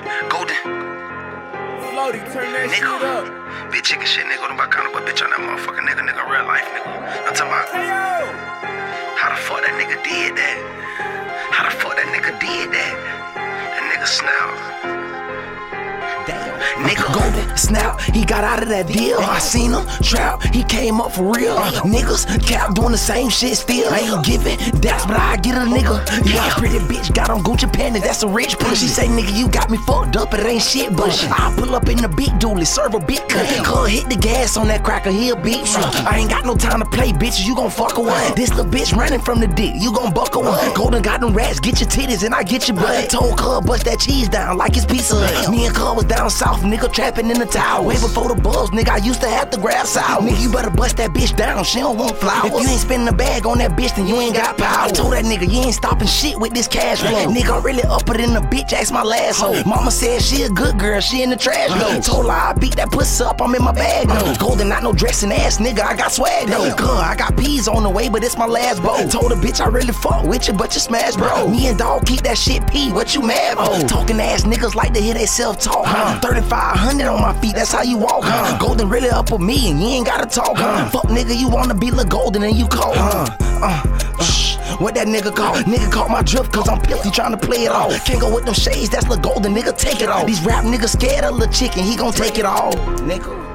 Golden. Floaty, turn that shit Nigga. up. Bitch, chicken shit, nigga. Don't kind of but bitch on that motherfucker, nigga, real life, nigga. I'm talking about how the fuck that nigga did that? How the fuck that nigga did that? That nigga Snout. Damn. Nigga Golden Snout, he got out of that deal. I seen him trap, he came up for real. Niggas cap doing the same shit still. I ain't giving daps, but I get a nigga. Yeah, pretty bitch got on Gucci panties, that's a rich pussy. She say, nigga, you got me fucked up, it ain't shit, but I pull up in the big dually, serve a big cut. Cuz hit the gas on that cracker, he'll beat you. I ain't got no time to play, bitches, you gon' fuck a one. This little bitch running from the dick, you gon' buck a one. Golden got them rats, get your titties and I get your butt. Told cuz bust that cheese down like it's pizza. Me and cuz was down south, nigga trapping in the tower. Way before the buzz, nigga, I used to have to grab sour. Nigga, you better bust that bitch down, she don't want flowers. If you ain't spending a bag on that bitch, then you ain't got power. I told that nigga, you ain't stopping shit with this cash flow. Nigga, I'm really upper than the bitch, ask my last hoe. Mama said she a good girl, she in the trash though. Told her I beat that pussy up, I'm in my bag though. Golden, not no dressing ass nigga, I got swag though. Cuz, I got peas on the way, but it's my last bow. Told the bitch I really fuck with you, but you smash bro. Me and dog keep that shit pee, what you mad for? Talking ass niggas like to hear they self talk. 3500 on my feet, that's how you walk. Golden really up with me and you ain't gotta talk. Fuck nigga, you wanna be Lil Golden and you cold. What that nigga call? Nigga caught my drift cause I'm filthy trying to play it off. Can't go with them shades, that's Lil Golden, nigga take it off. These rap niggas scared of Lil Chicken, he gon' take it all. Nigga.